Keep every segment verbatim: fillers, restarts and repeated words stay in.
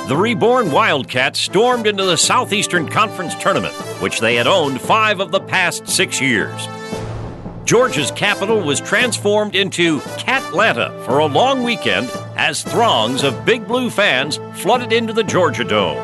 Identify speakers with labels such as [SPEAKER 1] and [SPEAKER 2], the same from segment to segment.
[SPEAKER 1] The reborn Wildcats stormed into the Southeastern Conference Tournament, which they had owned five of the past six years. Georgia's capital was transformed into Catlanta for a long weekend as throngs of Big Blue fans flooded into the Georgia Dome.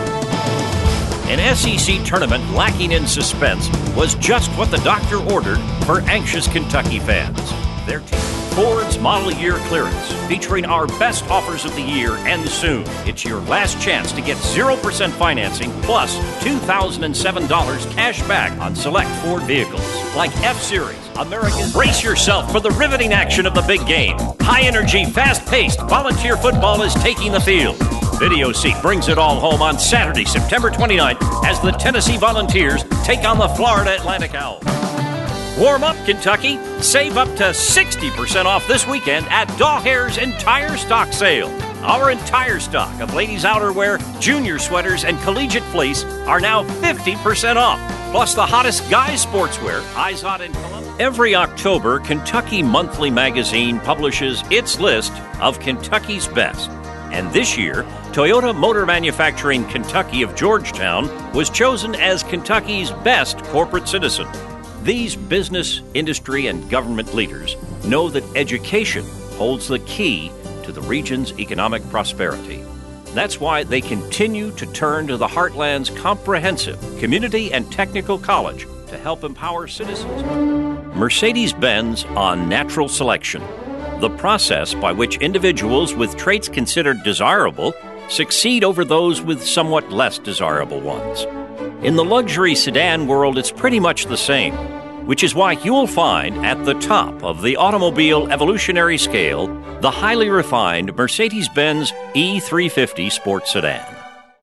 [SPEAKER 1] An S E C tournament lacking in suspense was just what the doctor ordered for anxious Kentucky fans. Their team, Ford's Model Year Clearance, featuring our best offers of the year and soon. It's your last chance to get zero percent financing plus two thousand seven dollars cash back on select Ford vehicles like F-Series, American. Brace yourself for the riveting action of the big game. High-energy, fast-paced volunteer football is taking the field. Video Seat brings it all home on Saturday, September twenty-ninth, as the Tennessee Volunteers take on the Florida Atlantic Owls. Warm up, Kentucky. Save up to sixty percent off this weekend at Dawhair's entire stock sale. Our entire stock of ladies' outerwear, junior sweaters, and collegiate fleece are now fifty percent off. Plus the hottest guys' sportswear, Izod and Columbia. Every October, Kentucky Monthly Magazine publishes its list of Kentucky's best. And this year, Toyota Motor Manufacturing Kentucky of Georgetown was chosen as Kentucky's best corporate citizen. These business, industry, and government leaders know that education holds the key to the region's economic prosperity. That's why they continue to turn to the Heartland's comprehensive community and technical college to help empower citizens. Mercedes-Benz on natural selection, the process by which individuals with traits considered desirable succeed over those with somewhat less desirable ones. In the luxury sedan world, it's pretty much the same, which is why you'll find at the top of the automobile evolutionary scale the highly refined Mercedes-Benz E three fifty sports sedan.